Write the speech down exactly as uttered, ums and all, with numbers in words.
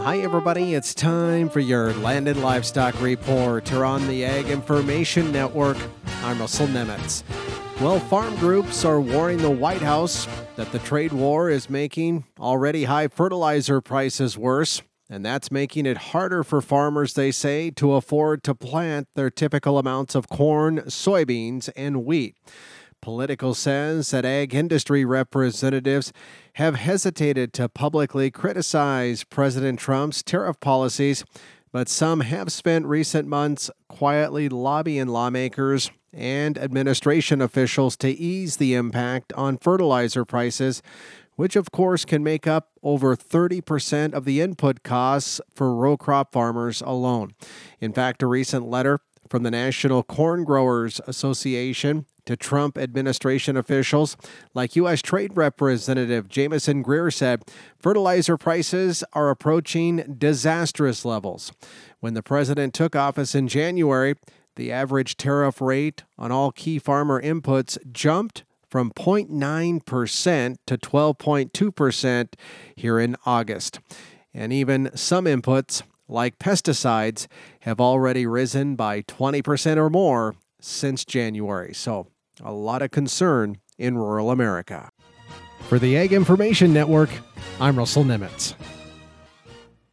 Hi, everybody. It's time for your Land and Livestock Report here on the Ag Information Network. I'm Russell Nemitz. Well, farm groups are warning the White House that the trade war is making already high fertilizer prices worse, and that's making it harder for farmers, they say, to afford to plant their typical amounts of corn, soybeans, and wheat. Politico says that ag industry representatives have hesitated to publicly criticize President Trump's tariff policies, but some have spent recent months quietly lobbying lawmakers and administration officials to ease the impact on fertilizer prices, which of course can make up over thirty percent of the input costs for row crop farmers alone. In fact, a recent letter from the National Corn Growers Association to Trump administration officials, like U S Trade Representative Jamieson Greer said, fertilizer prices are approaching disastrous levels. When the president took office in January, the average tariff rate on all key farmer inputs jumped from zero point nine percent to twelve point two percent here in August. And even some inputs, like pesticides, have already risen by twenty percent or more since January. So, a lot of concern in rural America. For the Ag Information Network, I'm Russell Nemitz.